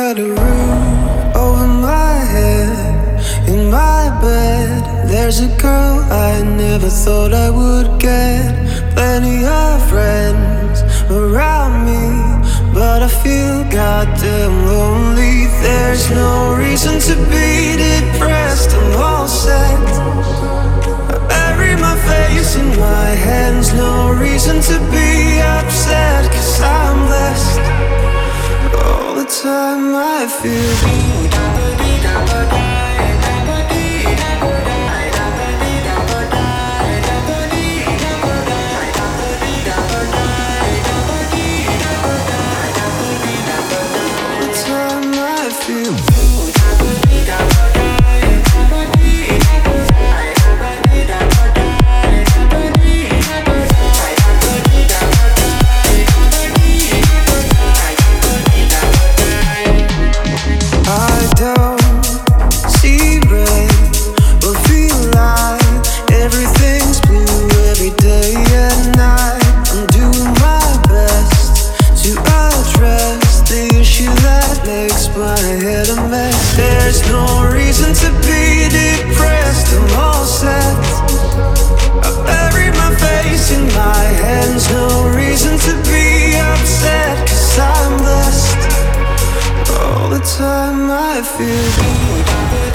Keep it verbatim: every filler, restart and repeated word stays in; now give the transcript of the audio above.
got a roof over my head. In my bed, there's a girl I never thought I would get. Plenty of friends around me, but I feel goddamn lonely. There's no reason to be depressed, I'm all set. I bury my face in my hands. No reason to be upset, cause I'm blessed. All the time I feel time I feel